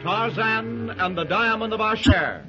Tarzan and the Diamond of Asher.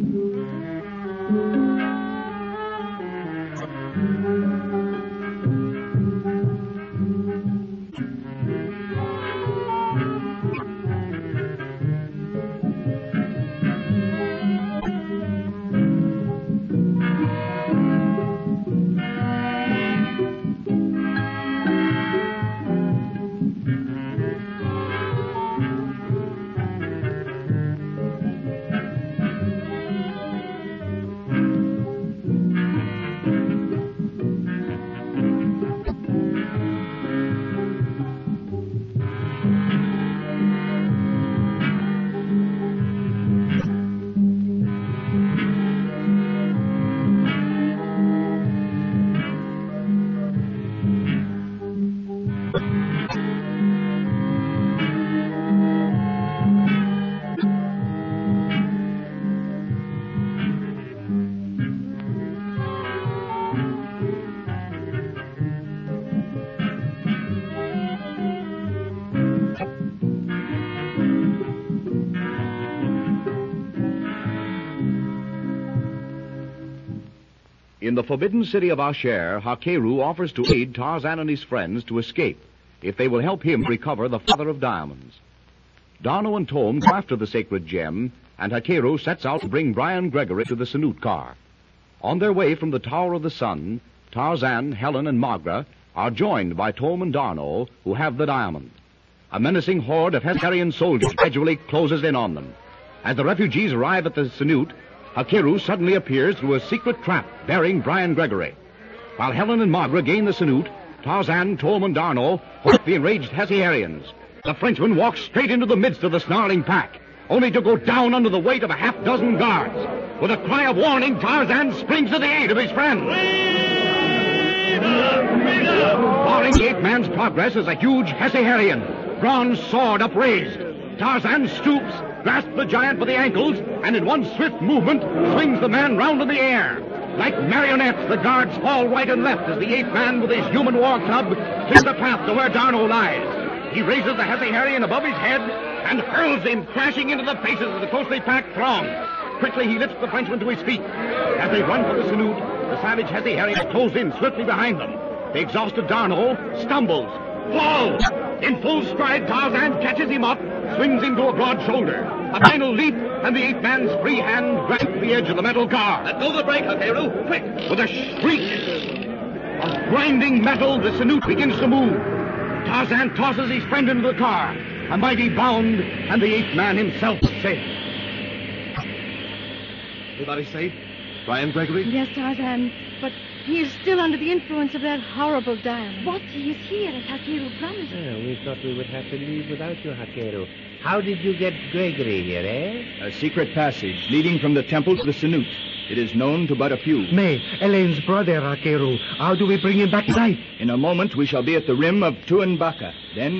In the forbidden city of Asher, Hakeru offers to aid Tarzan and his friends to escape if they will help him recover the Father of Diamonds. D'Arnot and Tome go after the sacred gem, and Hakeru sets out to bring Brian Gregory to the Sanute car. On their way from the Tower of the Sun, Tarzan, Helen, and Magra are joined by Tome and D'Arnot, who have the diamond. A menacing horde of Hesperian soldiers gradually closes in on them. As the refugees arrive at the Sanute, Hakeru suddenly appears through a secret trap bearing Brian Gregory. While Helen and Magra gain the Sanute, Tarzan, Tome, and D'Arnot fight the enraged Hessiarians. The Frenchman walks straight into the midst of the snarling pack, only to go down under the weight of a half-dozen guards. With a cry of warning, Tarzan springs to the aid of his friend. Barring the ape-man's progress is a huge Hessiarian, bronze sword upraised. Tarzan stoops, grasps the giant by the ankles, and in one swift movement swings the man round in the air. Like marionettes, the guards fall right and left as the ape-man with his human war club clears the path to where D'Arnot lies. He raises the Hessiarian above his head and hurls him crashing into the faces of the closely packed throng. Quickly he lifts the Frenchman to his feet. As they run for the Sanute, the savage Hessiarians close in swiftly behind them. The exhausted D'Arnot stumbles, falls. In full stride, Tarzan catches him up, swings him to a broad shoulder. A final leap, and the ape-man's free hand grasps the edge of the metal car. Let go the brake, Hakeru, quick! With a shriek of grinding metal, the Sanute begins to move. Tarzan tosses his friend into the car. A mighty bound, and the ape-man himself is safe. Everybody safe? Brian Gregory? Yes, Tarzan, but he is still under the influence of that horrible diamond. But he is here, as Hakeru promised. We thought we would have to leave without you, Hakeru. How did you get Gregory here, eh? A secret passage leading from the temple to the Sanute. It is known to but a few. May, Elaine's brother, Hakeru. How do we bring him back tonight? In a moment, we shall be at the rim of Tuanbaca. Then,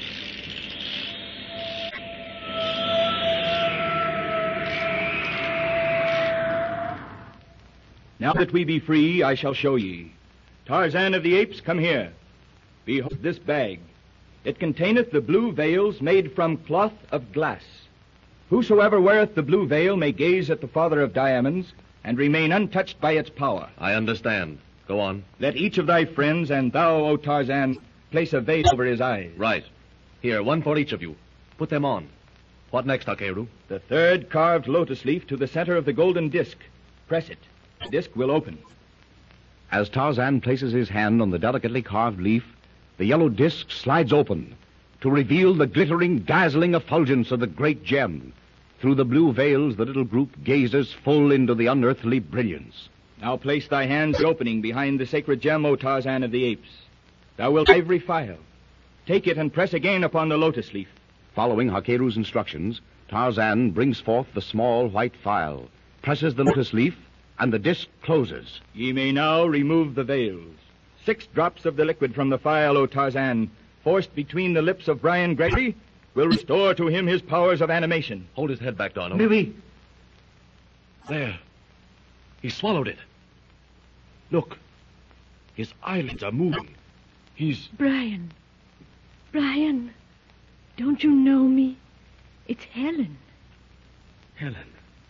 Now that we be free, I shall show ye. Tarzan of the Apes, come here. Behold this bag. It containeth the blue veils made from cloth of glass. Whosoever weareth the blue veil may gaze at the Father of Diamonds and remain untouched by its power. I understand. Go on. Let each of thy friends, and thou, O Tarzan, place a veil over his eyes. Right. Here, one for each of you. Put them on. What next, Hakeru? The third carved lotus leaf to the center of the golden disc. Press it. The disc will open. As Tarzan places his hand on the delicately carved leaf, the yellow disc slides open to reveal the glittering, dazzling effulgence of the great gem. Through the blue veils, the little group gazes full into the unearthly brilliance. Now place thy hands in the opening behind the sacred gem, O Tarzan of the Apes. Thou wilt ivory file. Take it and press again upon the lotus leaf. Following Hakeru's instructions, Tarzan brings forth the small white phial, presses the lotus leaf, and the disc closes. Ye may now remove the veils. 6 drops of the liquid from the phial, O Tarzan, forced between the lips of Brian Gregory, will restore to him his powers of animation. Hold his head back, D'Arnot. Maybe. There. He swallowed it. Look. His eyelids are moving. He's... Brian, don't you know me? It's Helen. Helen.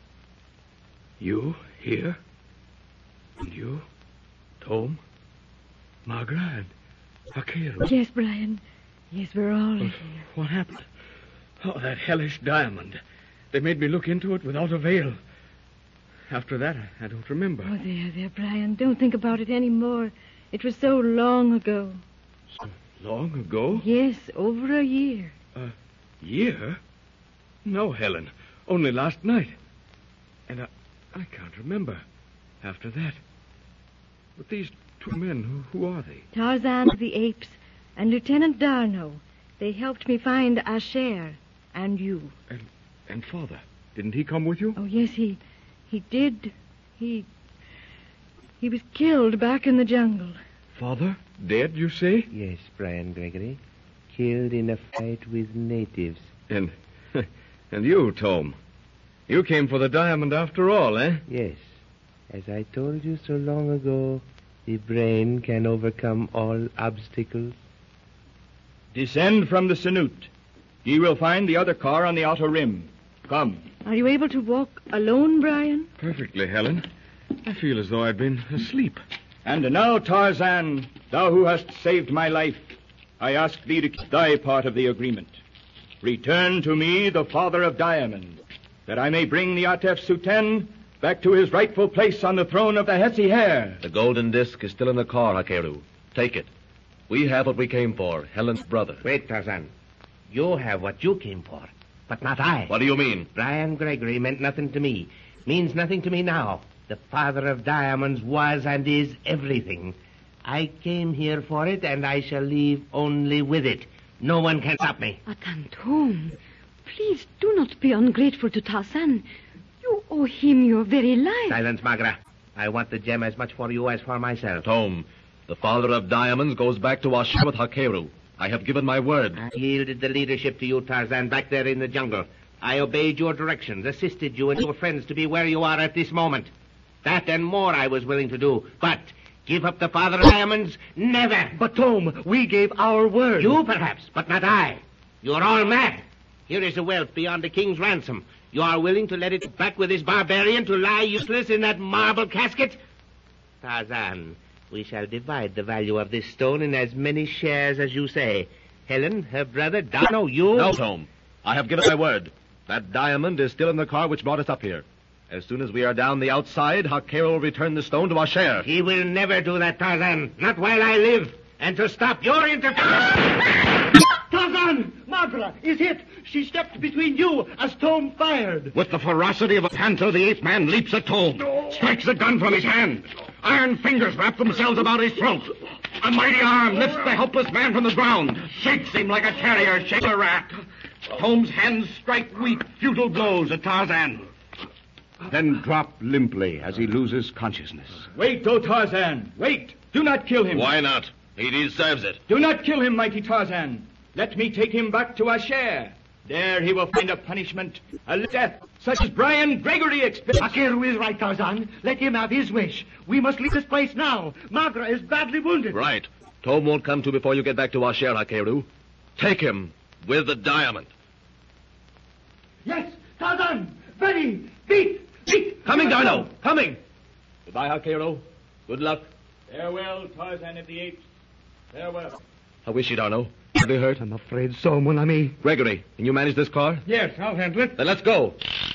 You here? And you, Tom, Margaret, and Hakeru. Yes, Brian. Yes, we're all here. What happened? Oh, that hellish diamond. They made me look into it without avail. After that, I don't remember. Oh, there, Brian. Don't think about it anymore. It was so long ago. So long ago? Yes, over a year. A year? No, Helen. Only last night. And I can't remember after that. But these two men, who are they? Tarzan of the Apes and Lieutenant Darno. They helped me find Asher and you. And Father? Didn't he come with you? Oh, yes, he did. He was killed back in the jungle. Father? Dead, you say? Yes, Brian Gregory. Killed in a fight with natives. And you, Tom? You came for the diamond after all, eh? Yes. As I told you so long ago, the brain can overcome all obstacles. Descend from the Sanute. Ye will find the other car on the outer rim. Come. Are you able to walk alone, Brian? Perfectly, Helen. I feel as though I'd been asleep. And now, Tarzan, thou who hast saved my life, I ask thee to keep thy part of the agreement. Return to me the father of Diamond, that I may bring the Atef Suten back to his rightful place on the throne of the Hesi Hair. The golden disc is still in the car, Hakeru. Take it. We have what we came for, Helen's brother. Wait, Tarzan. You have what you came for, but not I. What do you mean? Brian Gregory meant nothing to me. Means nothing to me now. The father of diamonds was and is everything. I came here for it, and I shall leave only with it. No one can stop me. Atantom, please do not be ungrateful to Tarzan. You owe him your very life. Silence, Magra. I want the gem as much for you as for myself. Tom, the father of diamonds goes back to Asher with Hakeru. I have given my word. I yielded the leadership to you, Tarzan, back there in the jungle. I obeyed your directions, assisted you and your friends to be where you are at this moment. That and more I was willing to do. But give up the father of diamonds? Never. But, Tom, we gave our word. You, perhaps, but not I. You're all mad. Here is the wealth beyond the king's ransom. You are willing to let it back with this barbarian to lie useless in that marble casket? Tarzan, we shall divide the value of this stone in as many shares as you say. Helen, her brother, Darno, you... No, Tom. I have given my word. That diamond is still in the car which brought us up here. As soon as we are down the outside, Hakeru will return the stone to Asher. He will never do that, Tarzan. Not while I live. And to stop your interference... Tarzan! Magra is hit. She stepped between you as Tom fired. With the ferocity of a panther, the ape man leaps at Tom, strikes the gun from his hand. Iron fingers wrap themselves about his throat. A mighty arm lifts the helpless man from the ground, shakes him like a terrier shakes a rat. Tom's hands strike weak, futile blows at Tarzan, then drop limply as he loses consciousness. Wait, O Tarzan, wait. Do not kill him. Why not? He deserves it. Do not kill him, mighty Tarzan. Let me take him back to Asher. There he will find a punishment, a death, such as Brian Gregory expects. Hakeru is right, Tarzan. Let him have his wish. We must leave this place now. Magra is badly wounded. Right. Tom won't come to before you get back to Asher, Hakeru. Take him with the diamond. Yes, Tarzan. Ready. Beat. Coming, Darno. Coming. Goodbye, Hakeru. Good luck. Farewell, Tarzan of the Apes. Farewell. How is she, Darno? Are they hurt? I'm afraid so, mon ami. Gregory, can you manage this car? Yes, I'll handle it. Then let's go.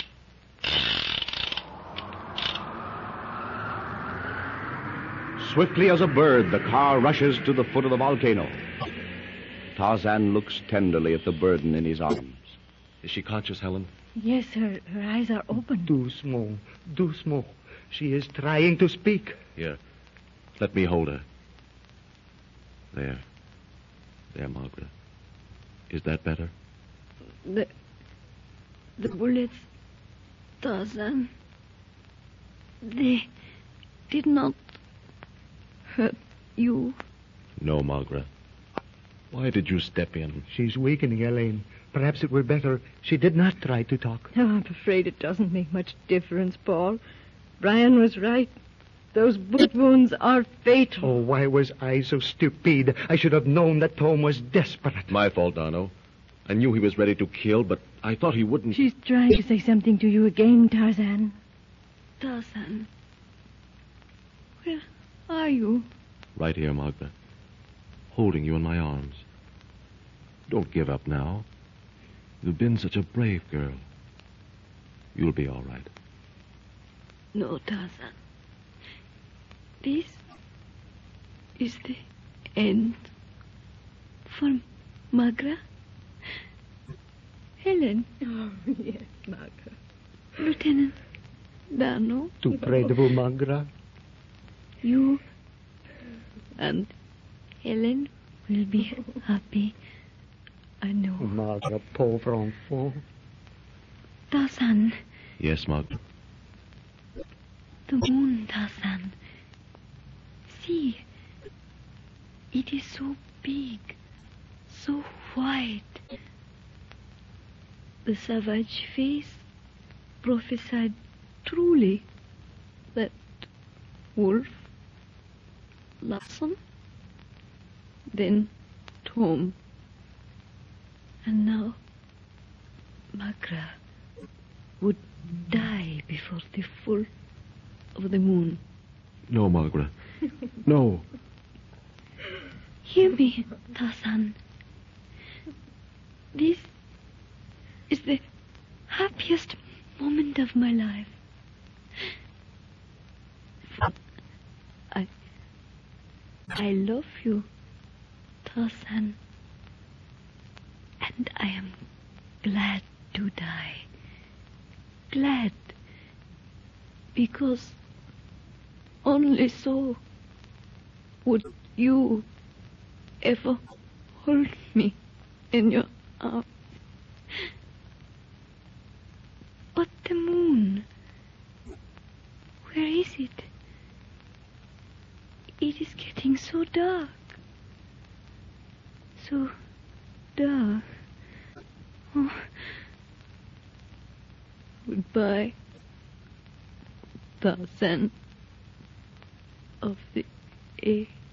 Swiftly as a bird, the car rushes to the foot of the volcano. Tarzan looks tenderly at the burden in his arms. Is she conscious, Helen? Yes, her eyes are open. Doucement. She is trying to speak. Here. Let me hold her. There, Margaret. Is that better? The bullets, Tarzan, they did not hurt you. No, Margaret. Why did you step in? She's weakening, Elaine. Perhaps it were better she did not try to talk. Oh, I'm afraid it doesn't make much difference, Paul. Brian was right. Those bullet wounds are fatal. Oh, why was I so stupid? I should have known that Tom was desperate. My fault, Darno. I knew he was ready to kill, but I thought he wouldn't. She's trying to say something to you again, Tarzan. Tarzan. Where are you? Right here, Magra. Holding you in my arms. Don't give up now. You've been such a brave girl. You'll be all right. No, Tarzan. This is the end for Magra. Helen. Oh, yes, Magra. Lieutenant D'Arnot. Tu près-de-vous, Magra? You and Helen will be happy. I know. Magra, pauvre enfant. Tarzan. Yes, Magra. The moon, Tarzan. See. It is so big, so white. The savage face prophesied truly that Wolf, Larson, then Tom, and now Magra would die before the full of the moon. No, Magra. No. Hear me, Tarzan. This is the happiest moment of my life. I love you, Tarzan. And I am glad to die. Glad. Because only so would you ever hold me in your arms. But the moon, where is it? It is getting so dark. So dark. Oh. Goodbye, Tarzan of the Apes.